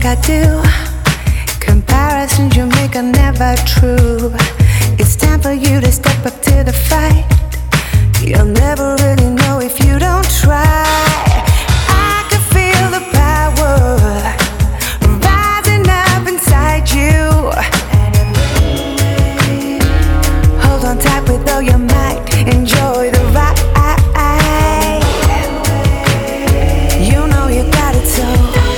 I do. Comparisons you make are never true. It's time for you to step up to the fight. You'll never really know if you don't try. I can feel the power rising up inside you. Hold on tight with all your might. Enjoy the ride. You know you got it, so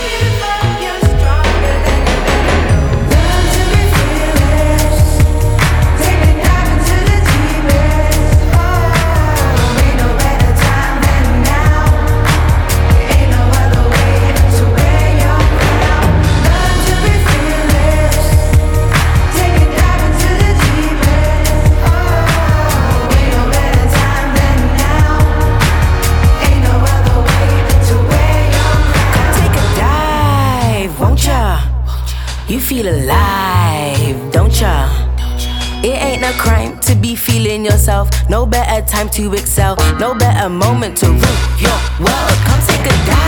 you feel alive, don't ya? It ain't a crime to be feeling yourself. No better time to excel. No better moment to rule your world. Come take a dive.